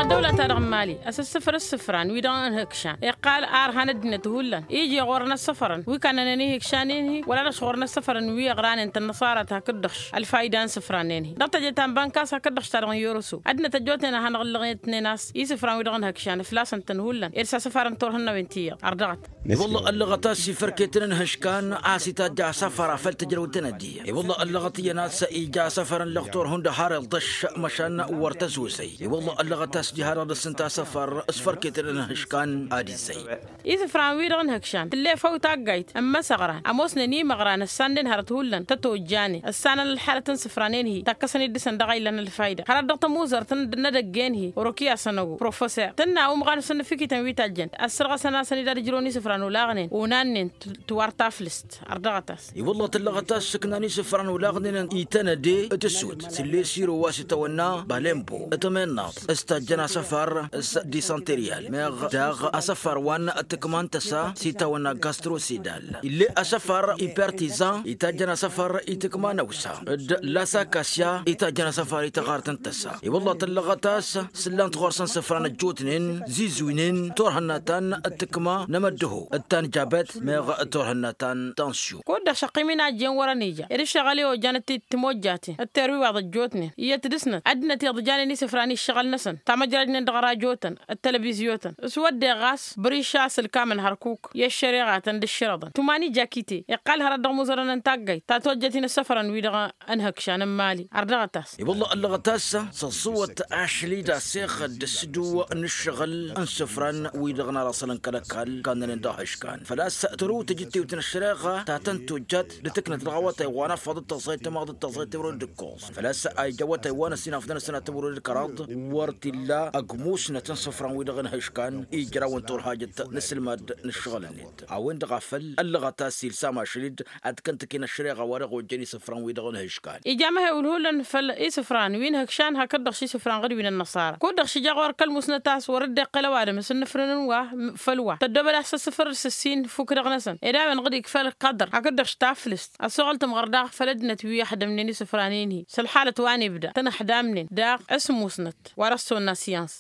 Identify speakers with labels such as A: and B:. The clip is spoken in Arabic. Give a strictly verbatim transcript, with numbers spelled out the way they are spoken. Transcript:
A: دولة ترغم مالي أساس سفر السفران ويدان هكشان يقال آرهان الدنيا تهولا يجي غورنا السفران ويكان نني هكشانينه ولا نشغورنا السفران ويغران انت النصارى تهكدخش الفايدان سفرانينه دقت جتان بانكاس هكدخش ترغم يورسو أدنى تجوتنا هنغلغيتني ناس يسفران ويدان هكشان فلاسا تنهولا إرسا سفران تورهن وينتيا أردغت
B: والله اللغة سفر كترن هشكان عاسيتا جا سفر فلتجرو تندي والله اللغة ناس إيجا سفرا لغتور هند هار الضش مشان ورتزوسي والله اللغة جهار السنتا سفر اسفر كترن هشكان آديسي
A: يسفران ويدان هكشان اللي فوت عقايت أما سغران أموسنا ني مغران الساندين هرتهولن تتوجاني السنة الحالة سفرانين هي تكسني دسن دغاي لنا الفايدة هرد دقت موزر تن ندقين هي وروكيا سنغو بروفيسور تنا أو مغان سن فيكي تنوي تاجن السرغة سنة سنة دار جروني سفران ولاغنين ونانين توارتافلست أردغتاس
B: والله تلغتاس سكناني سفران ولاغنين إيتاندي اتسود سلي سيرو واسطونا باليمبو اتمناط استاجنا سفر ديسانتريال ميغ داغ اسفر وان اتكمان تسا سيتاونا غاستروسيدال اللي اسفر إيبرتيزان إتاجنا سفر إتكمان وسا لاسا كاسيا إتاجنا سفر إتغارتن تسا والله تلغتاس سلان تغرسن سفران الجوتنين زيزوينين تورهناتان التكما نمده التان جابت ميغ تورهناتان تانسيو
A: كودا شقيمنا جين ورانيجا إذا شغالي وجانت تموجاتي التروي بعض الجوتنين هي تدسنا عدنا تيضجاني سفراني الشغل نسن تمجرجنا دغرا جوتن التلفزيوتن اسود غاس بريشاس الكامن هركوك يا الشريعات عند الشرطه تماني جاكيتي يقال هرد مزرن انتاقي تاتوجتين السفران ويدغا انهكشان مالي اردغتاس
B: والله اللغتاس صوت اشلي دا سيخ دسدو نشغل انسفران ويدغنا راسلن كلكال كان ندهش كان فلا ساترو تجتي وتنشريغا تاتن توجت لتكنت الغوات وانا فضل تصيت ما ضد تصيت ورد الكوز فلا ساي جوات وانا سنه فدنا سنه تمر الكراد ورت الله اقموسنا تنسفران ويدغن هشكان يجرا وانتور حاجه نسل ما نشغل النت او انت غفل اللغتاس سيلسا شريد ادكنت كين الشريغا ورغ وجني سفران ويدغن هشكان
A: إجامة يقولون فل إيه سفران وين هكشان هكذا شيء سفران غير من النصارى كود شيء جاور كلمسنا تاس ورد قلوات مثل نفرن وا فلوا تدبل أحس سفر السين فكر غنسن إذا من غدي كفل قدر هكذا شتافلست السؤال تمغردا فلدنا توي أحد مني سفرانين هي سالحالة واني بدا تنحدامني دا اسم مسنت ورسو الناسيانس